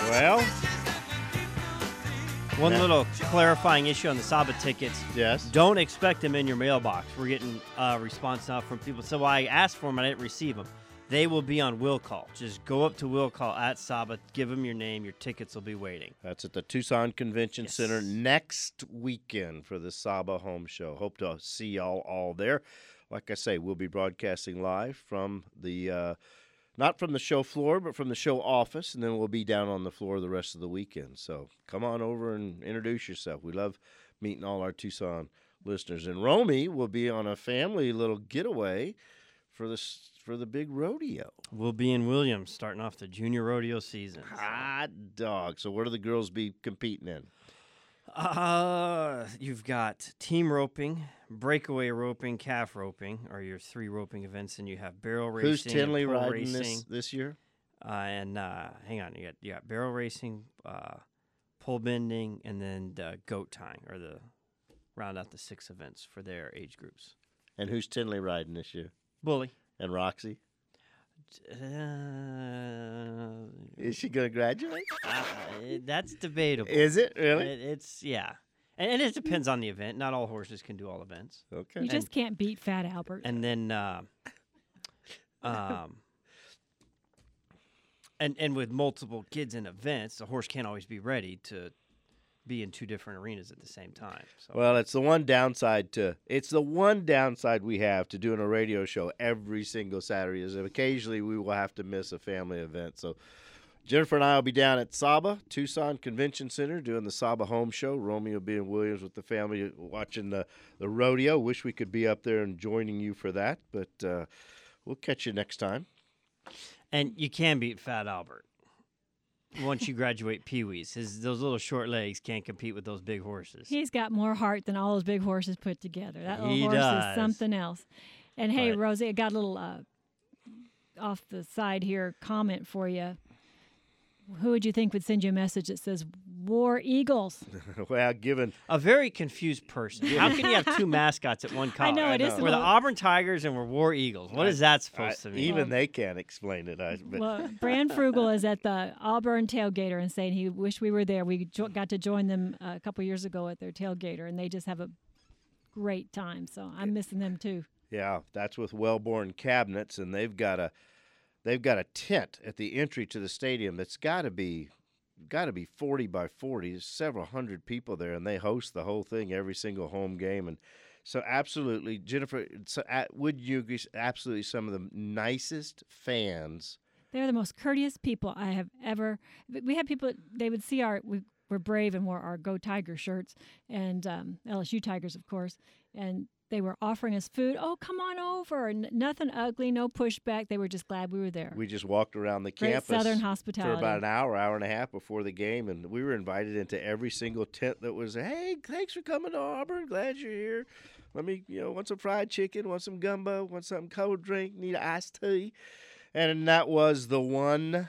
Well, One little clarifying issue on the Saba tickets. yes. Don't expect them in your mailbox. We're getting a response now from people. So I asked for them, I didn't receive them. They will be on Will Call. Just go up to Will Call at Saba, give them your name, your tickets will be waiting. That's at the Tucson Convention Yes. Center next weekend for the Saba Home Show. Hope to see y'all all there. Like I say, we'll be broadcasting live from the not from the show floor, but from the show office, and then we'll be down on the floor the rest of the weekend. So come on over and introduce yourself. We love meeting all our Tucson listeners. And Romy will be on a family little getaway for the big rodeo. We'll be in Williams starting off the junior rodeo season. Hot dog. So what do the girls be competing in? You've got team roping, breakaway roping, calf roping are your three roping events, and you have barrel racing. Who's Tinley and pole riding racing. this year? And hang on, you got barrel racing, pole bending, and then the goat tying, or the round out the 6 events for their age groups. And who's Tinley riding this year? Bully. And Roxy? Uh, Is she going to graduate? that's debatable. Is it really? It's yeah, and it depends on the event. Not all horses can do all events. Okay. You just can't beat Fat Albert. And then, and with multiple kids in events, the horse can't always be ready to be in 2 different arenas at the same time. So. Well, it's the one downside we have to doing a radio show every single Saturday is that occasionally we will have to miss a family event. So Jennifer and I will be down at Saba, Tucson Convention Center, doing the Saba Home Show. Romy will be in Williams with the family watching the rodeo. Wish we could be up there and joining you for that, but we'll catch you next time. And you can beat Fat Albert once you graduate Pee-wees. Those little short legs can't compete with those big horses. He's got more heart than all those big horses put together. That little He horse does. is something else. And hey, But- Rosie, I got a little off the side here comment for you. Who would you think would send you a message that says War Eagles? Well, given A very confused person. How can you have 2 mascots at one college? know, it is a We're the little- Auburn Tigers and we're War Eagles. What is that supposed to mean? even they can't explain it. But Well, Brand Frugal is at the Auburn Tailgater and saying he wished we were there. We got to join them a couple years ago at their tailgater, and they just have a great time. So I'm missing them too. yeah, that's with Wellborn Cabinets, and they've got a tent at the entry to the stadium that's got to be 40 by 40. There's several hundred people there, and they host the whole thing every single home game. And so, absolutely, Jennifer, would you agree? Absolutely, some of the nicest fans. They're the most courteous people I have ever. We had people. They would see we're brave and wore our Go Tiger shirts and LSU Tigers, of course, and they were offering us food. Oh, come on over. Nothing ugly, no pushback. They were just glad we were there. We just walked around the Great campus Southern for hospitality. about an hour and a half before the game, and we were invited into every single tent that was, hey, thanks for coming to Auburn. Glad you're here. Let me, want some fried chicken, want some gumbo, want something cold drink, need an iced tea. And that was the one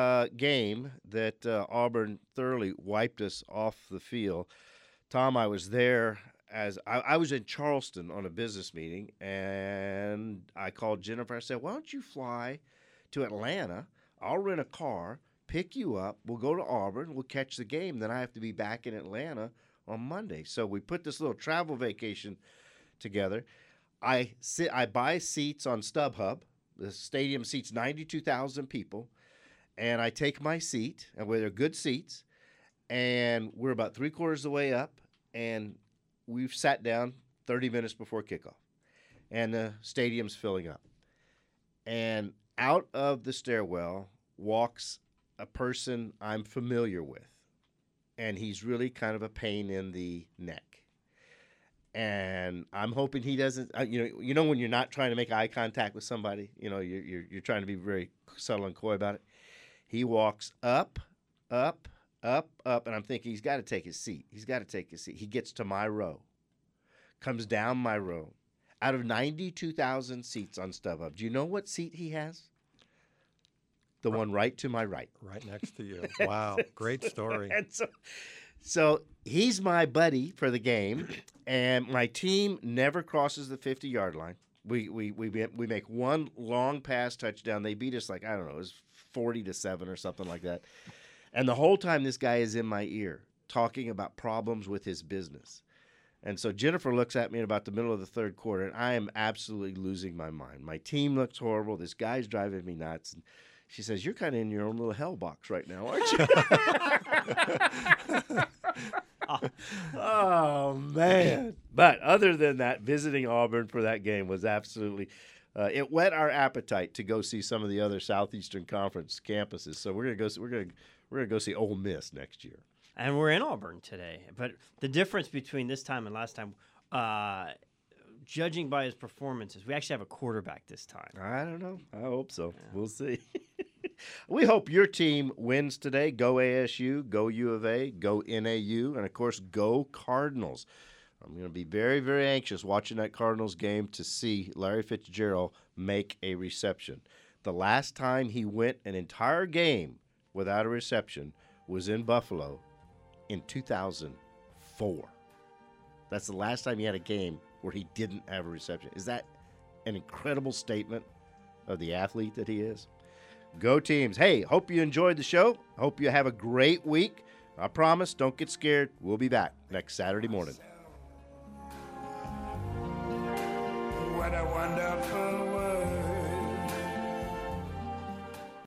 game that Auburn thoroughly wiped us off the field. Tom, I was there as I was in Charleston on a business meeting, and I called Jennifer. I said, why don't you fly to Atlanta? I'll rent a car, pick you up. We'll go to Auburn. We'll catch the game. Then I have to be back in Atlanta on Monday. So we put this little travel vacation together. I buy seats on StubHub. The stadium seats 92,000 people, and I take my seat, and where they're good seats, and we're about 3/4 of the way up, and we've sat down 30 minutes before kickoff, and the stadium's filling up. And out of the stairwell walks a person I'm familiar with, and he's really kind of a pain in the neck. And I'm hoping he doesn't. You know when you're not trying to make eye contact with somebody, you're trying to be very subtle and coy about it. He walks up, and I'm thinking he's got to take his seat. He gets to my row, comes down my row. Out of 92,000 seats on StubHub, do you know what seat he has? The one right to my right. Right next to you. Wow, great story. And so he's my buddy for the game, and my team never crosses the 50-yard line. We make one long pass touchdown. They beat us like, I don't know, it was 40-7 or something like that. And the whole time this guy is in my ear talking about problems with his business. And so Jennifer looks at me in about the middle of the third quarter, and I am absolutely losing my mind. My team looks horrible. This guy's driving me nuts. And she says, "You're kind of in your own little hell box right now, aren't you?" Oh, man. But other than that, visiting Auburn for that game was absolutely it whet our appetite to go see some of the other Southeastern Conference campuses. So we're gonna go see Ole Miss next year. And we're in Auburn today. But the difference between this time and last time, judging by his performances, we actually have a quarterback this time. I don't know. I hope so. Yeah. We'll see. We hope your team wins today. Go ASU, go U of A, go NAU, and, of course, go Cardinals. I'm going to be very, very anxious watching that Cardinals game to see Larry Fitzgerald make a reception. The last time he went an entire game without a reception was in Buffalo in 2004. That's the last time he had a game where he didn't have a reception. Is that an incredible statement of the athlete that he is? Go Teams. Hey, hope you enjoyed the show. Hope you have a great week. I promise, don't get scared. We'll be back next Saturday morning. What a wonderful